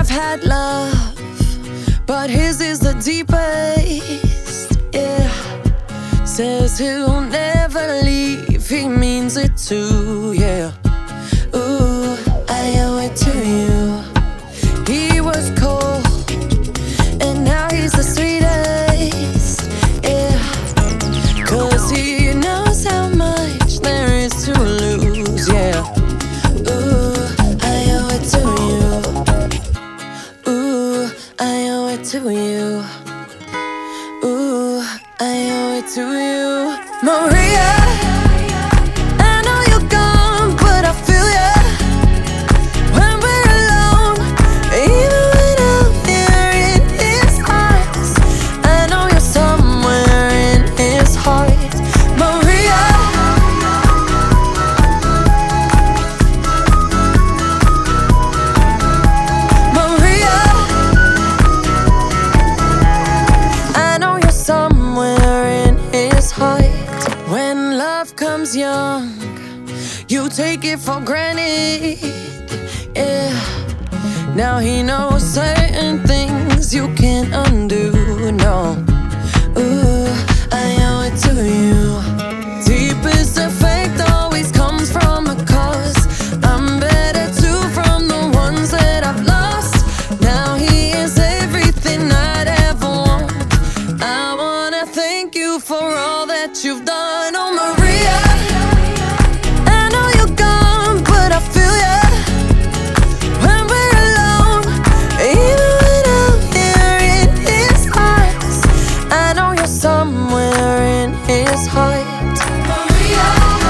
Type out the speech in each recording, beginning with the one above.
I've had love, but his is the deepest, yeah. Says he'll never leave, he means it too, yeah. Ooh, I owe it to you. He was cold, and now he's the sweetest, yeah. 'Cause he knows how much there is to lose, yeah. Ooh, I owe it to you. Ooh, I owe it to you. Ooh, I owe it to you. Maria, I know you're gone, but I feel ya when we're alone. Even when I'm here in his eyes, I know you're somewhere in his heart. Maria, Maria, I know you're somewhere in his heart. When love comes young, you take it for granted, yeah. Now he knows certain things you can't undo, no. Ooh, I owe it to you. Deepest effect always comes from a cause. I'm better too from the ones that I've lost. Now he is everything I'd ever want. I wanna thank you for all that you've done, oh Maria. I know you're gone, but I feel ya when we're alone. Even when I'm here in his eyes, I know you're somewhere in his heart. Maria,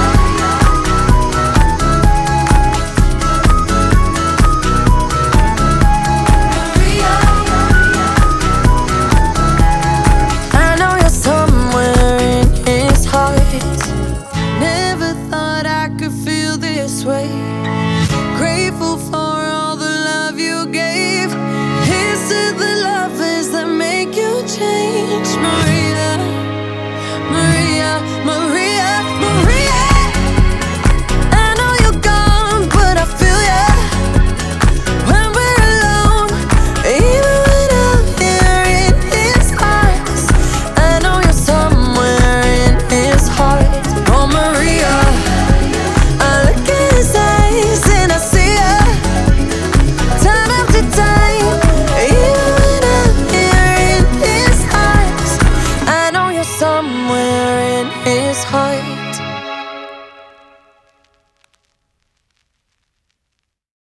Maria, I know you're somewhere in his heart. Never thought I could feel this way. Grateful for all the love you gave. Here's to the lovers that make you change. Maria, Maria, Maria, Maria. I know you're gone, but I feel ya when we're alone. Even when I'm here in his eyes, I know you're somewhere in his heart. Oh Maria, I look in his eyes and I see ya time after time. Even when I'm here in his eyes, I know you're somewhere in his heart.